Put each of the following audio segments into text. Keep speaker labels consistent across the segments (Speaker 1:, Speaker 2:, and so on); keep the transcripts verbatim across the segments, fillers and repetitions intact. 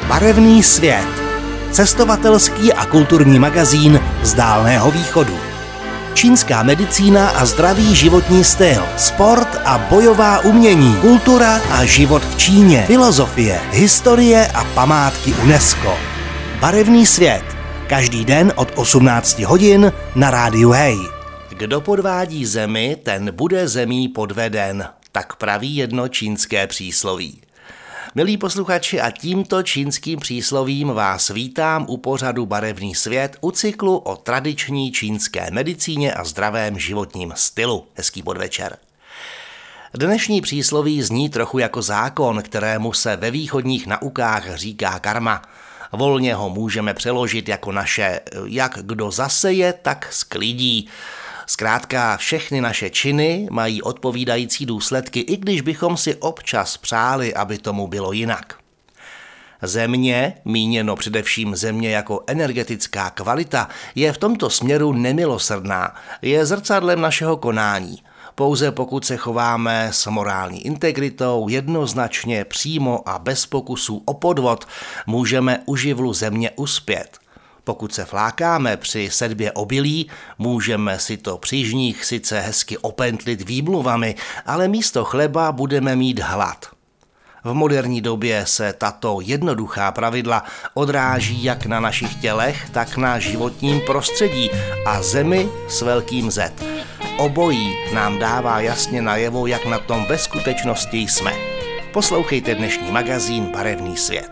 Speaker 1: Barevný svět. Cestovatelský a kulturní magazín z Dálného východu. Čínská medicína a zdravý životní styl, sport a bojová umění, kultura a život v Číně, filozofie, historie a památky UNESCO. Barevný svět. Každý den od osmnácti hodin na rádiu Hej. Kdo podvádí zemi, ten bude zemí podveden. Tak praví jedno čínské přísloví. Milí posluchači, a tímto čínským příslovím vás vítám u pořadu Barevný svět u cyklu o tradiční čínské medicíně a zdravém životním stylu. Hezký podvečer. Dnešní přísloví zní trochu jako zákon, kterému se ve východních naukách říká karma. Volně ho můžeme přeložit jako naše jak kdo zaseje, tak sklidí. Zkrátka všechny naše činy mají odpovídající důsledky, i když bychom si občas přáli, aby tomu bylo jinak. Země, míněno především země jako energetická kvalita, je v tomto směru nemilosrdná, je zrcadlem našeho konání. Pouze pokud se chováme s morální integritou, jednoznačně, přímo a bez pokusů o podvod, můžeme u živlu země uspět. Pokud se flákáme při sedbě obilí, můžeme si to při žních sice hezky opentlit výmluvami, ale místo chleba budeme mít hlad. V moderní době se tato jednoduchá pravidla odráží jak na našich tělech, tak na životním prostředí a zemi s velkým Z. Obojí nám dává jasně najevo, jak na tom ve skutečnosti jsme. Poslouchejte dnešní magazín Barevný svět.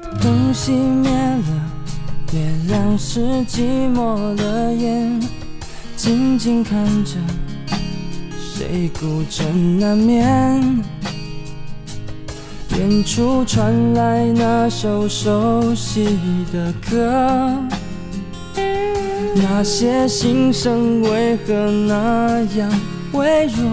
Speaker 2: 月亮是寂寞的眼，静静看着谁孤枕难眠。远处传来那首熟悉的歌，那些心声为何那样微弱？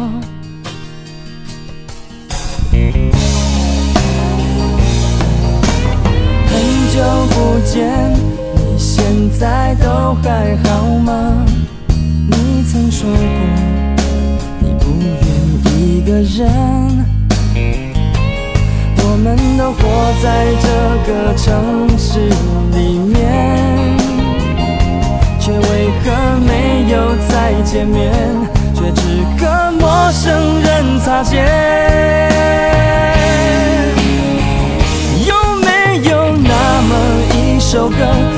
Speaker 2: 很久不见，现在都还好吗？你曾说过你不愿一个人，我们都活在这个城市里面，却为何没有再见面，却只和陌生人擦肩。有没有那么一首歌，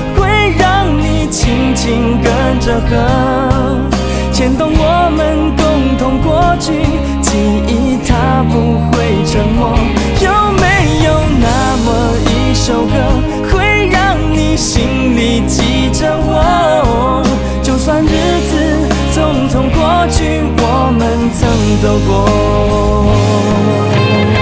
Speaker 2: 轻轻跟着和，牵动我们共同过去，记忆它不会沉默。有没有那么一首歌，会让你心里记着我？就算日子匆匆过去，我们曾走过。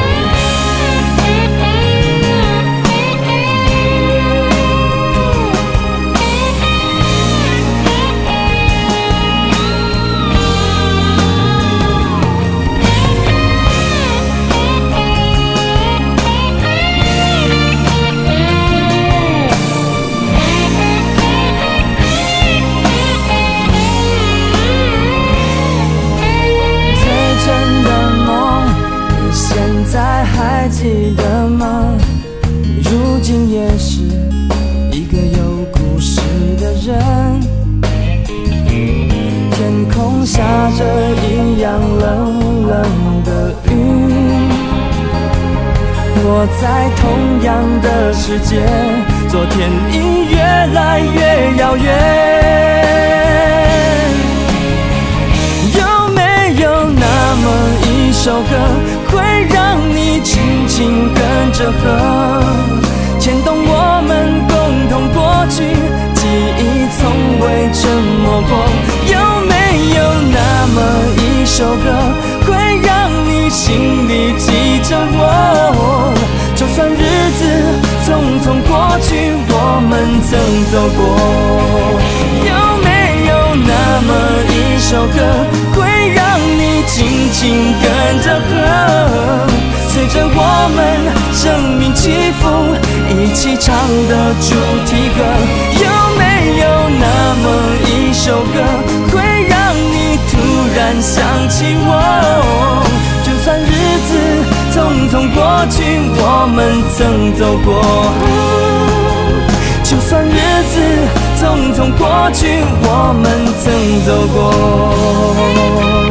Speaker 2: 记得吗？如今也是一个有故事的人，天空下着一样冷冷的雨，我在同样的世界，昨天已越来越遥远。有没有那么一首歌，会让你轻轻跟着和，牵动我们共同过去，记忆从未沉默过。有没有那么一首歌，会让你心里记着我？就算日子匆匆过去，我们曾走过。有没有那么一首歌，会让你轻轻跟着和，随着我们生命起伏，一起唱的主题歌。有没有那么一首歌，会让你突然想起我？就算日子匆匆过去，我们曾走过。 就算日子匆匆过去，我们曾走过。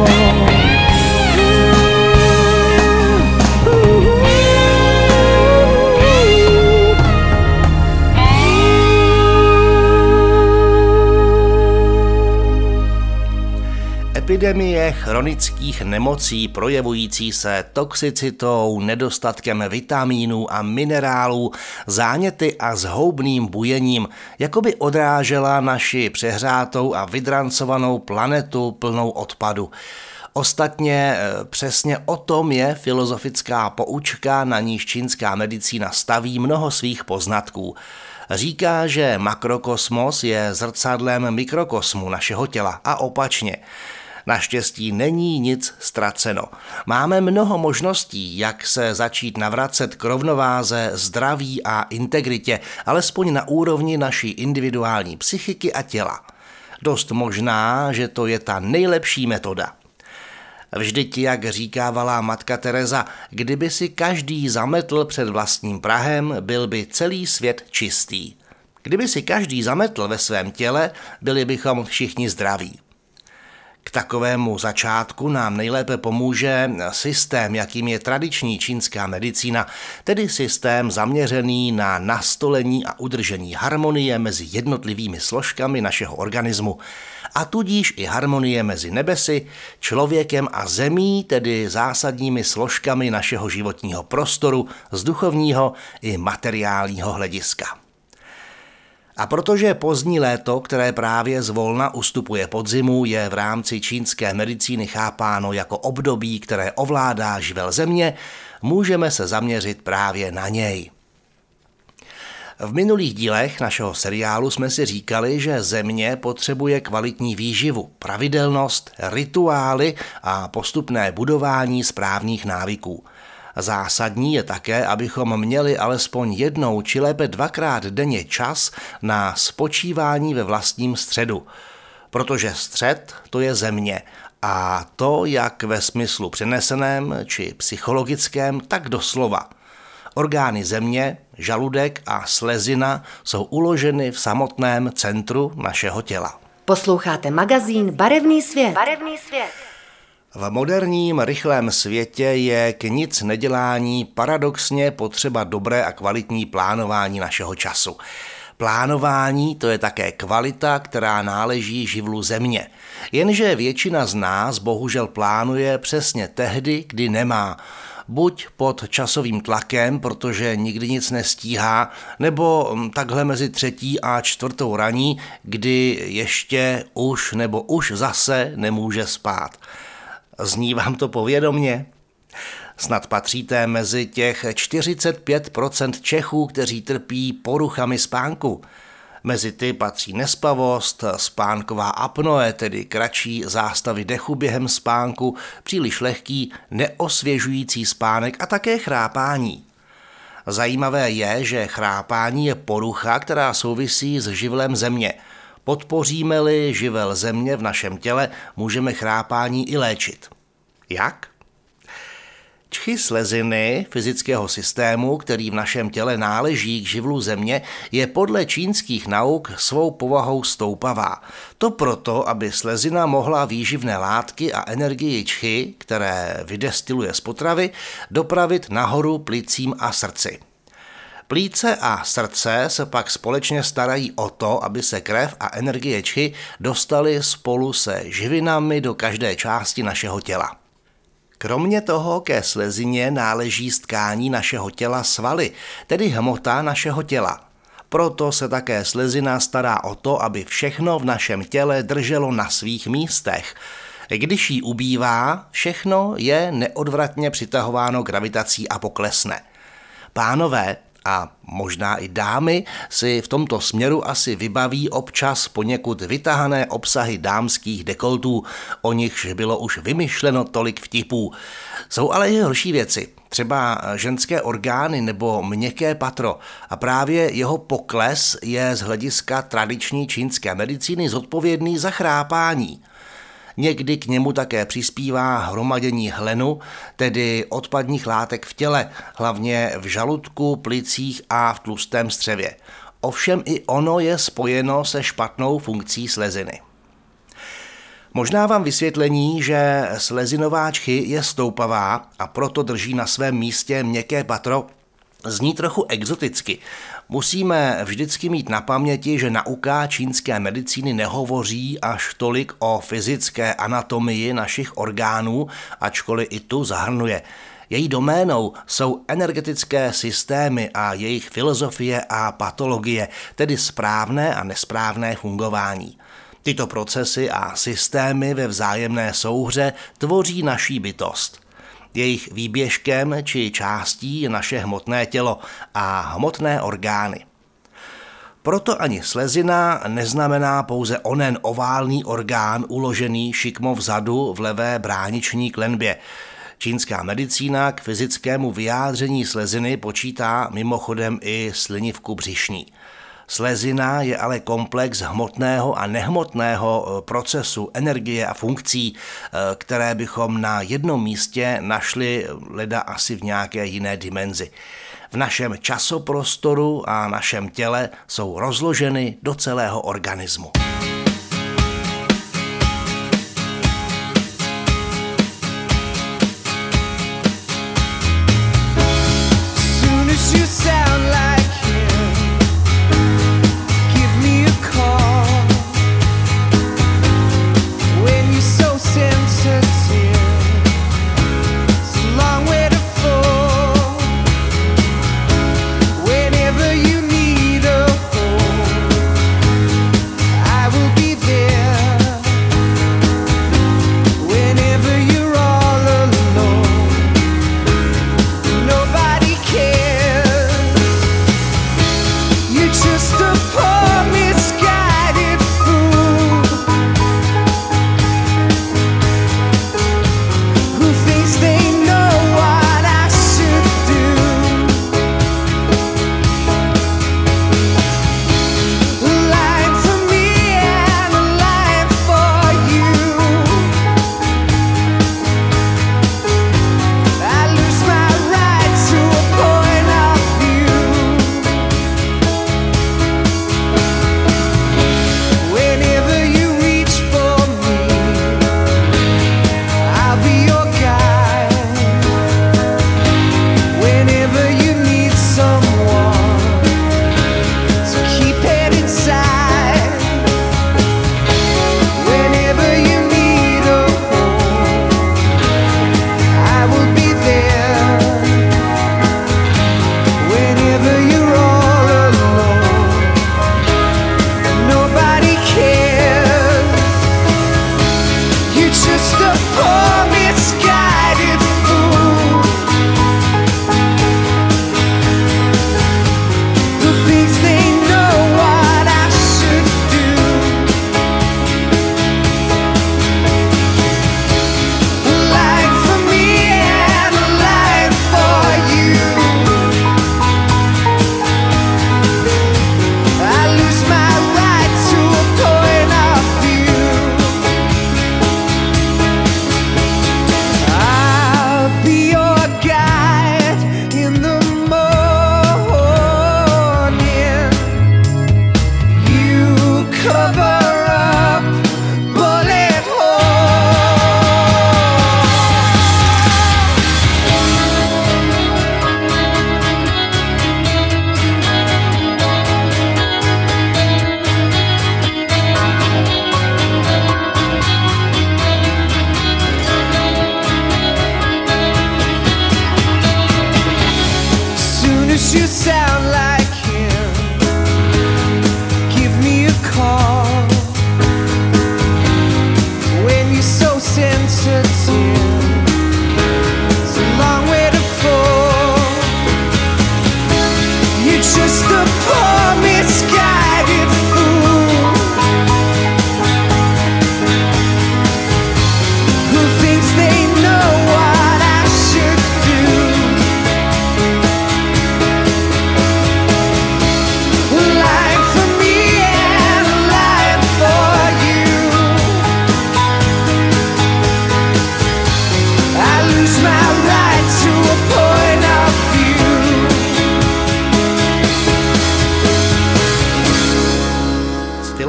Speaker 1: Epidemie chronických nemocí projevující se toxicitou, nedostatkem vitamínů a minerálů, záněty a zhoubným bujením, jako by odrážela naši přehřátou a vydrancovanou planetu plnou odpadu. Ostatně přesně o tom je filozofická poučka, na níž čínská medicína staví mnoho svých poznatků. Říká, že makrokosmos je zrcadlem mikrokosmu našeho těla a opačně. Naštěstí není nic ztraceno. Máme mnoho možností, jak se začít navracet k rovnováze, zdraví a integritě, alespoň na úrovni naší individuální psychiky a těla. Dost možná, že to je ta nejlepší metoda. Vždyť, jak říkávala matka Teresa, kdyby si každý zametl před vlastním prahem, byl by celý svět čistý. Kdyby si každý zametl ve svém těle, byli bychom všichni zdraví. K takovému začátku nám nejlépe pomůže systém, jakým je tradiční čínská medicína, tedy systém zaměřený na nastolení a udržení harmonie mezi jednotlivými složkami našeho organismu, a tudíž i harmonie mezi nebesy, člověkem a zemí, tedy zásadními složkami našeho životního prostoru z duchovního i materiálního hlediska. A protože pozdní léto, které právě zvolna ustupuje podzimu, je v rámci čínské medicíny chápáno jako období, které ovládá živel země, můžeme se zaměřit právě na něj. V minulých dílech našeho seriálu jsme si říkali, že země potřebuje kvalitní výživu, pravidelnost, rituály a postupné budování správných návyků. Zásadní je také, abychom měli alespoň jednou či lépe dvakrát denně čas na spočívání ve vlastním středu. Protože střed to je země a to jak ve smyslu přeneseném či psychologickém, tak doslova. Orgány země, žaludek a slezina jsou uloženy v samotném centru našeho těla.
Speaker 3: Posloucháte magazín Barevný svět.
Speaker 4: Barevný svět.
Speaker 1: V moderním, rychlém světě je k nic nedělání paradoxně potřeba dobré a kvalitní plánování našeho času. Plánování to je také kvalita, která náleží živlu země. Jenže většina z nás bohužel plánuje přesně tehdy, kdy nemá. Buď pod časovým tlakem, protože nikdy nic nestíhá, nebo takhle mezi třetí a čtvrtou raní, kdy ještě už nebo už zase nemůže spát. Zní vám to povědomně? Snad patříte mezi těch čtyřicet pět procent Čechů, kteří trpí poruchami spánku. Mezi ty patří nespavost, spánková apnoe, tedy kratší zástavy dechu během spánku, příliš lehký, neosvěžující spánek a také chrápání. Zajímavé je, že chrápání je porucha, která souvisí s živlem země. Podpoříme-li živel země v našem těle, můžeme chrápání i léčit. Jak? Čchy sleziny fyzického systému, který v našem těle náleží k živlu země, je podle čínských nauk svou povahou stoupavá. To proto, aby slezina mohla výživné látky a energii čchy, které vydestiluje z potravy, dopravit nahoru plicím a srdci. Plíce a srdce se pak společně starají o to, aby se krev a energie čchy dostaly spolu se živinami do každé části našeho těla. Kromě toho ke slezině náleží z tkání našeho těla svaly, tedy hmota našeho těla. Proto se také slezina stará o to, aby všechno v našem těle drželo na svých místech. Když jí ubývá, všechno je neodvratně přitahováno gravitací a poklesne. Pánové a možná i dámy si v tomto směru asi vybaví občas poněkud vytahané obsahy dámských dekoltů, o nichž bylo už vymyšleno tolik vtipů. Jsou ale i horší věci, třeba ženské orgány nebo měkké patro, a právě jeho pokles je z hlediska tradiční čínské medicíny zodpovědný za chrápání. Někdy k němu také přispívá hromadění hlenu, tedy odpadních látek v těle, hlavně v žaludku, plicích a v tlustém střevě. Ovšem i ono je spojeno se špatnou funkcí sleziny. Možná vám vysvětlení, že slezinováč chy je stoupavá a proto drží na svém místě měkké patro, zní trochu exoticky. Musíme vždycky mít na paměti, že nauka čínské medicíny nehovoří až tolik o fyzické anatomii našich orgánů, ačkoliv i tu zahrnuje. Její doménou jsou energetické systémy a jejich filozofie a patologie, tedy správné a nesprávné fungování. Tyto procesy a systémy ve vzájemné souhře tvoří naší bytost. Jejich výběžkem či částí je naše hmotné tělo a hmotné orgány. Proto ani slezina neznamená pouze onen oválný orgán uložený šikmo vzadu v levé brániční klenbě. Čínská medicína k fyzickému vyjádření sleziny počítá mimochodem i slinivku břišní. Slezina je ale komplex hmotného a nehmotného procesu, energie a funkcí, které bychom na jednom místě našli leda asi v nějaké jiné dimenzi. V našem časoprostoru a našem těle jsou rozloženy do celého organismu.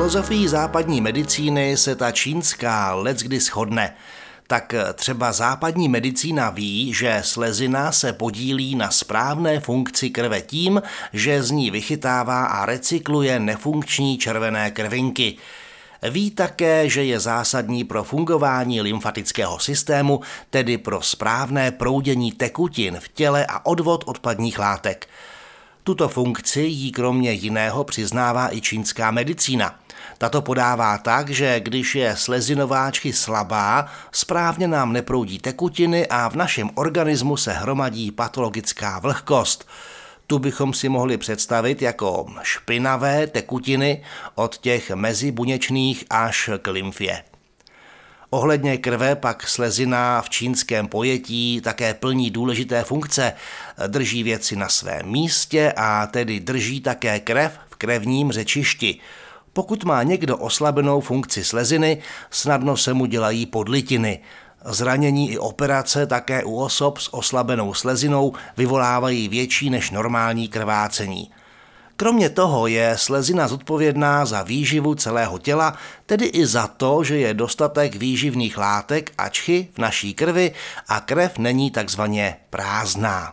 Speaker 1: filozofií západní medicíny se ta čínská leckdy shodne. Tak třeba západní medicína ví, že slezina se podílí na správné funkci krve tím, že z ní vychytává a recykluje nefunkční červené krvinky. Ví také, že je zásadní pro fungování lymfatického systému, tedy pro správné proudění tekutin v těle a odvod odpadních látek. Tuto funkci jí kromě jiného přiznává i čínská medicína. Tato podává tak, že když je slezinová čchy slabá, správně nám neproudí tekutiny a v našem organismu se hromadí patologická vlhkost. Tu bychom si mohli představit jako špinavé tekutiny od těch mezibuněčných až k lymfě. Ohledně krve pak slezina v čínském pojetí také plní důležité funkce, drží věci na svém místě a tedy drží také krev v krevním řečišti. Pokud má někdo oslabenou funkci sleziny, snadno se mu dělají podlitiny. Zranění i operace také u osob s oslabenou slezinou vyvolávají větší než normální krvácení. Kromě toho je slezina zodpovědná za výživu celého těla, tedy i za to, že je dostatek výživných látek a čchy v naší krvi a krev není takzvaně prázdná.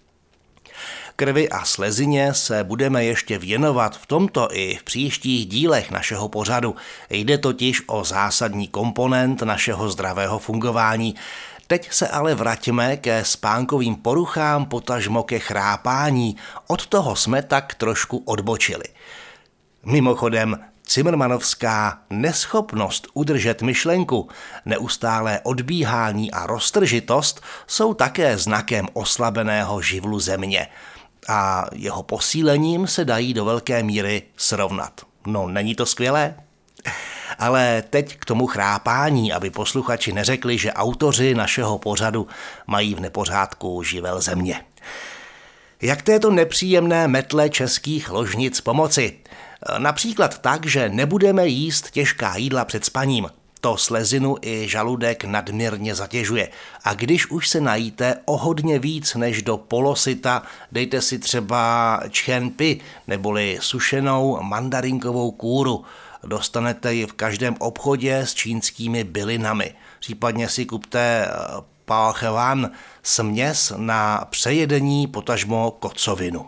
Speaker 1: Krvi a slezině se budeme ještě věnovat v tomto i v příštích dílech našeho pořadu. Jde totiž o zásadní komponent našeho zdravého fungování. Teď se ale vraťme ke spánkovým poruchám, potažmo ke chrápání. Od toho jsme tak trošku odbočili. Mimochodem, cimrmanovská neschopnost udržet myšlenku, neustálé odbíhání a roztržitost jsou také znakem oslabeného živlu země. A jeho posílením se dají do velké míry srovnat. No, není to skvělé? Ale teď k tomu chrápání, aby posluchači neřekli, že autoři našeho pořadu mají v nepořádku živel země. Jak této nepříjemné metle českých ložnic pomoci? Například tak, že nebudeme jíst těžká jídla před spaním. To slezinu i žaludek nadměrně zatěžuje. A když už se najíte o hodně víc než do polosyta, dejte si třeba čchenpi neboli sušenou mandarinkovou kůru. Dostanete ji v každém obchodě s čínskými bylinami. Případně si kupte palchevan, směs na přejedení potažmo kocovinu.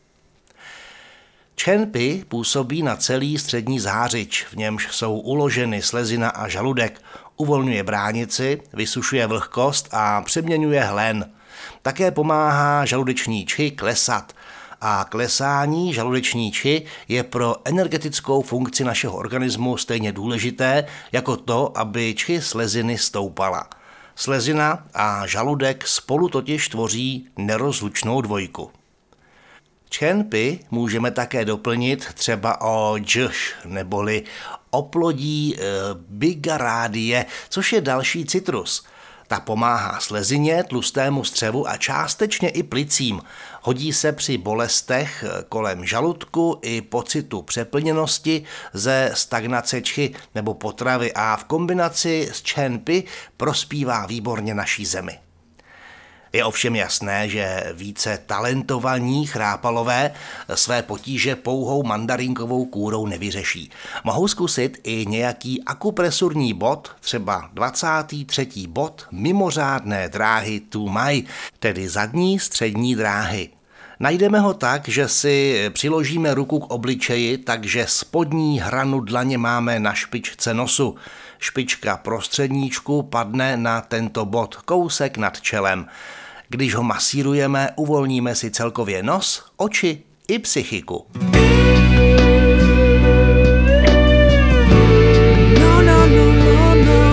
Speaker 1: Čchenpi působí na celý střední zářič, v němž jsou uloženy slezina a žaludek, uvolňuje bránici, vysušuje vlhkost a přeměňuje hlen. Také pomáhá žaludeční čchy klesat a klesání žaludeční čchy je pro energetickou funkci našeho organismu stejně důležité jako to, aby čchy sleziny stoupala. Slezina a žaludek spolu totiž tvoří nerozlučnou dvojku. Čchenpi můžeme také doplnit třeba o džš, neboli oplodí e, bigarádie, což je další citrus. Ta pomáhá slezině, tlustému střevu a částečně i plicím. Hodí se při bolestech kolem žaludku i pocitu přeplněnosti ze stagnace čchy nebo potravy a v kombinaci s čchenpi prospívá výborně naší zemi. Je ovšem jasné, že více talentovaní chrápalové své potíže pouhou mandarinkovou kůrou nevyřeší. Mohou zkusit i nějaký akupresurní bod, třeba dvacátý třetí bod mimořádné dráhy Tu Mai, tedy zadní střední dráhy. Najdeme ho tak, že si přiložíme ruku k obličeji, takže spodní hranu dlaně máme na špičce nosu. Špička prostředníčku padne na tento bod, kousek nad čelem. Když ho masírujeme, uvolníme si celkově nos, oči i psychiku. No, no, no, no, no.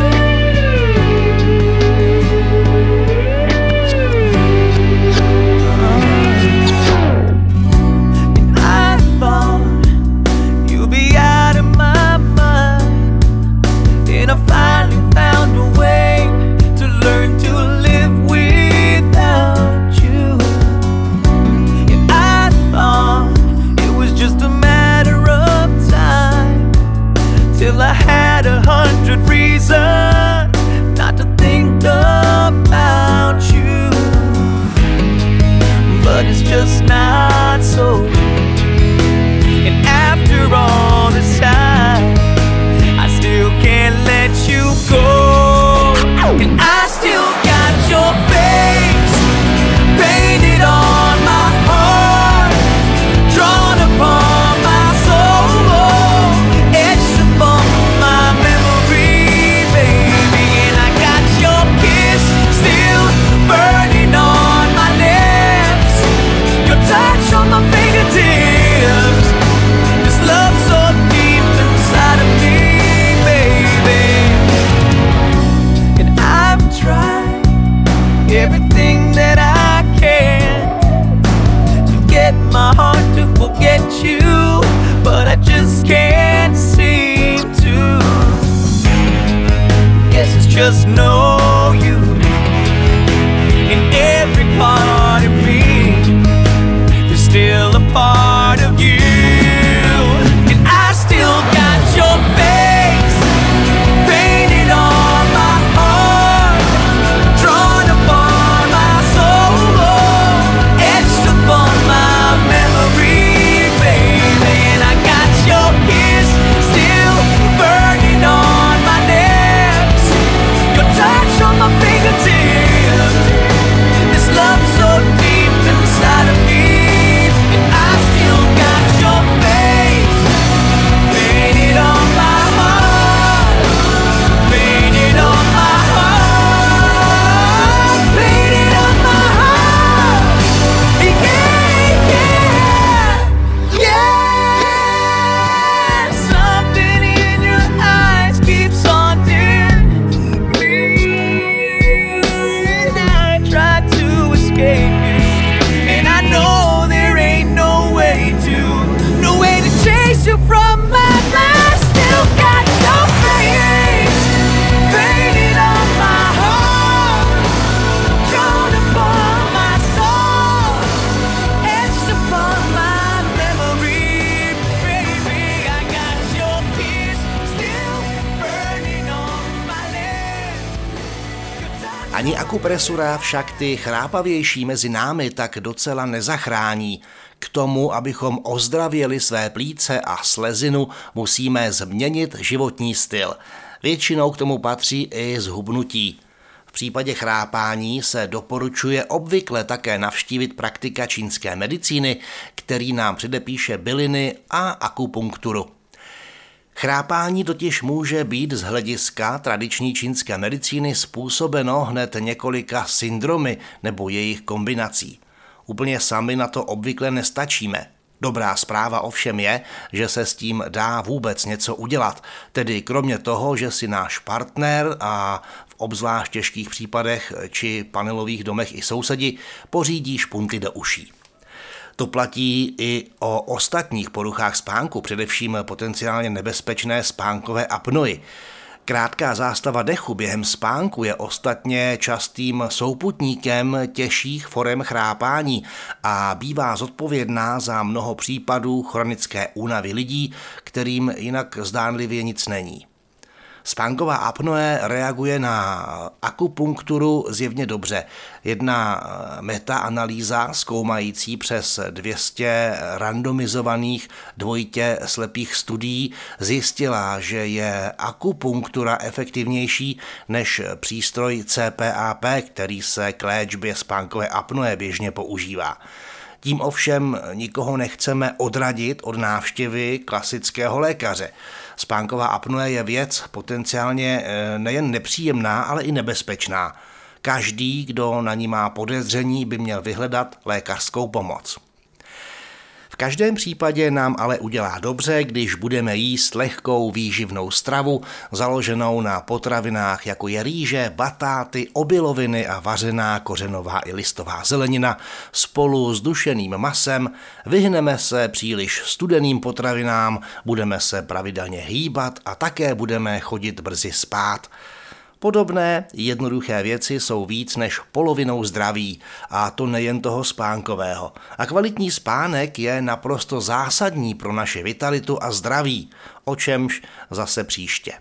Speaker 2: Just not so. And after all this time
Speaker 1: Ani akupresura však ty chrápavější mezi námi tak docela nezachrání. K tomu, abychom ozdravěli své plíce a slezinu, musíme změnit životní styl. Většinou k tomu patří i zhubnutí. V případě chrápání se doporučuje obvykle také navštívit praktika čínské medicíny, který nám předepíše byliny a akupunkturu. Chrápání totiž může být z hlediska tradiční čínské medicíny způsobeno hned několika syndromy nebo jejich kombinací. Úplně sami na to obvykle nestačíme. Dobrá zpráva ovšem je, že se s tím dá vůbec něco udělat, tedy kromě toho, že si náš partner a v obzvlášť těžkých případech či panelových domech i sousedi pořídí špunty do uší. To platí i o ostatních poruchách spánku, především potenciálně nebezpečné spánkové apnoe. Krátká zástava dechu během spánku je ostatně častým souputníkem těžších forem chrápání a bývá zodpovědná za mnoho případů chronické únavy lidí, kterým jinak zdánlivě nic není. Spánková apnoe reaguje na akupunkturu zjevně dobře. Jedna metaanalýza zkoumající přes dvě stě randomizovaných dvojitě slepých studií zjistila, že je akupunktura efektivnější než přístroj C P A P, který se k léčbě spánkové apnoe běžně používá. Tím ovšem nikoho nechceme odradit od návštěvy klasického lékaře. Spánková apnoe je věc potenciálně nejen nepříjemná, ale i nebezpečná. Každý, kdo na ní má podezření, by měl vyhledat lékařskou pomoc. V každém případě nám ale udělá dobře, když budeme jíst lehkou výživnou stravu, založenou na potravinách jako je rýže, batáty, obiloviny a vařená kořenová i listová zelenina spolu s dušeným masem, vyhneme se příliš studeným potravinám, budeme se pravidelně hýbat a také budeme chodit brzy spát. Podobné jednoduché věci jsou víc než polovinou zdraví, a to nejen toho spánkového. A kvalitní spánek je naprosto zásadní pro naši vitalitu a zdraví, o čemž zase příště.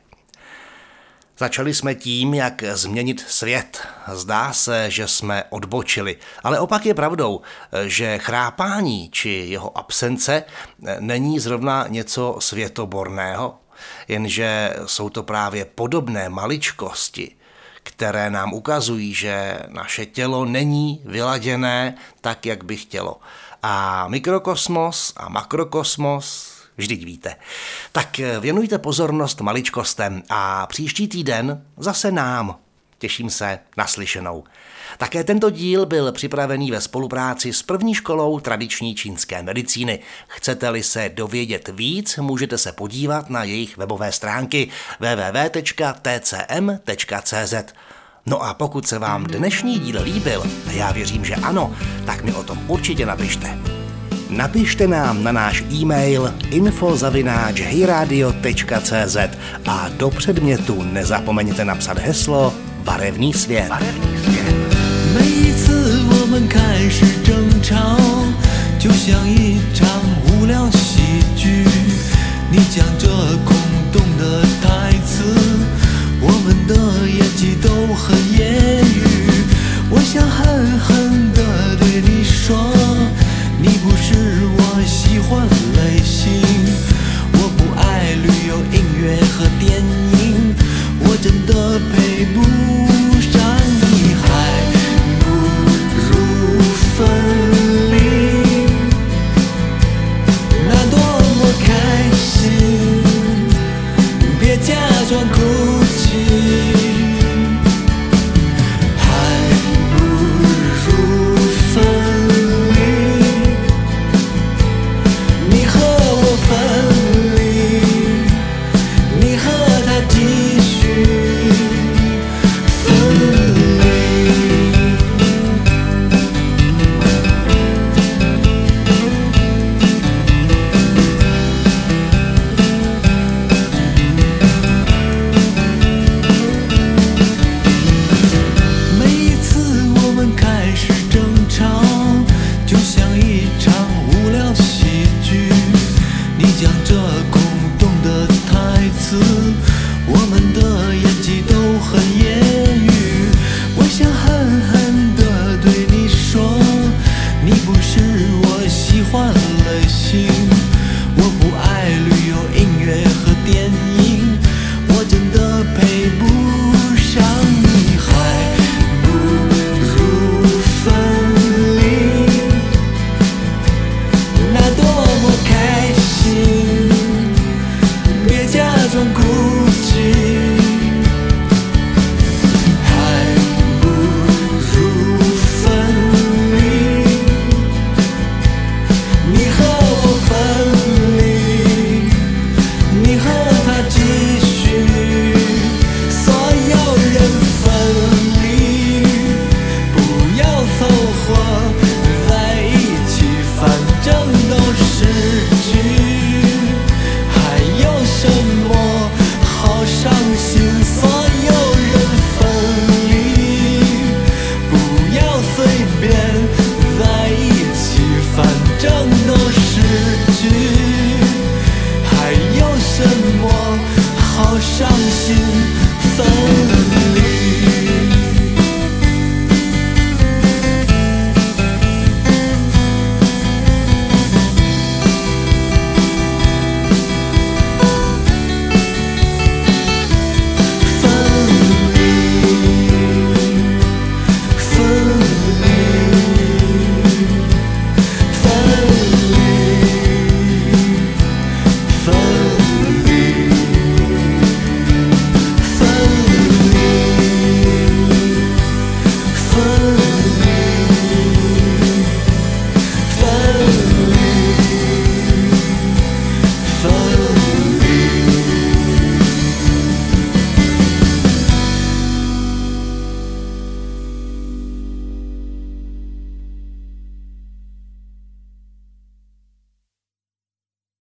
Speaker 1: Začali jsme tím, jak změnit svět. Zdá se, že jsme odbočili, ale opak je pravdou, že chrápání či jeho absence není zrovna něco světoborného, jenže jsou to právě podobné maličkosti, které nám ukazují, že naše tělo není vyladěné tak, jak by chtělo. A mikrokosmos a makrokosmos, vždyť víte. Tak věnujte pozornost maličkostem a příští týden zase nám. Těším se na slyšenou. Také tento díl byl připravený ve spolupráci s první školou tradiční čínské medicíny. Chcete-li se dovědět víc, můžete se podívat na jejich webové stránky w w w tečka t c m tečka c z. No a pokud se vám dnešní díl líbil, a já věřím, že ano, tak mi o tom určitě napište. Napište nám na náš e-mail info zavináč hejradio tečka c z a do předmětu nezapomeňte napsat heslo Barevný svět. Barevný svět.
Speaker 2: 每一次我们开始争吵，就像一场无聊。